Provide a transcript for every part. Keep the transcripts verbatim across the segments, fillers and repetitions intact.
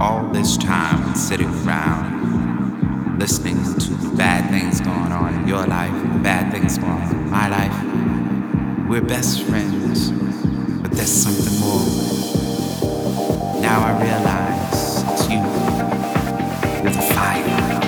all this time sitting around, listening to the bad things going on in your life, the bad things going on in my life. We're best friends, but there's something more. Now I realize it's you. You're the fire.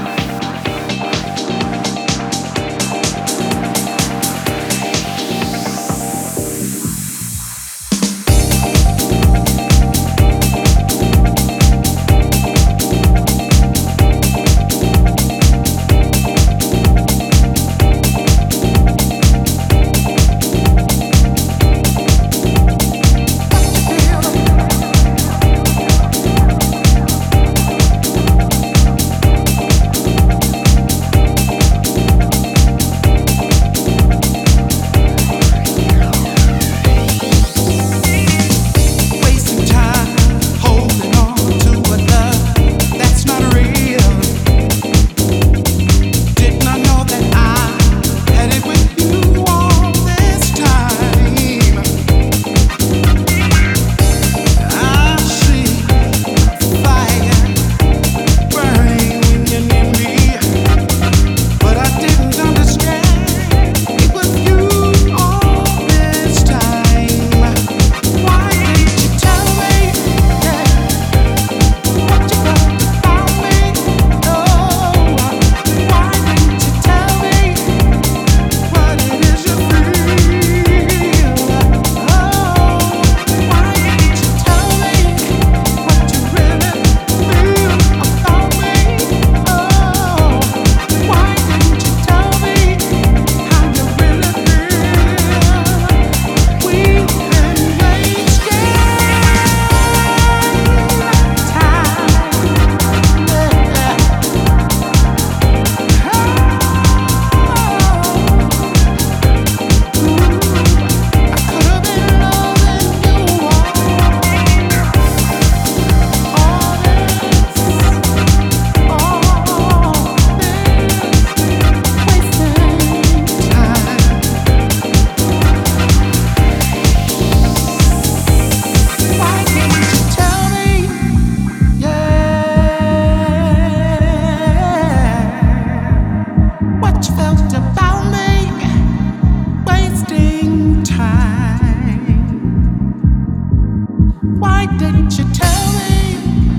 Why didn't you tell me?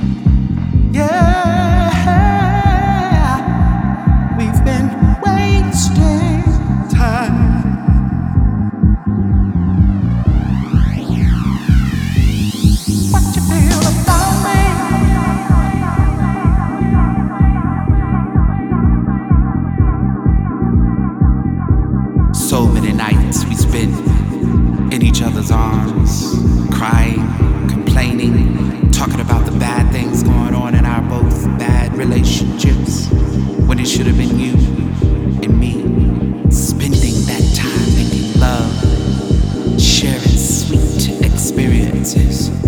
Yeah, we've been wasting time. What you feel about me? So many nights we spent in each other's arms, crying, complaining, talking about the bad things going on in our both bad relationships, when it should have been you and me spending that time making love, sharing sweet experiences.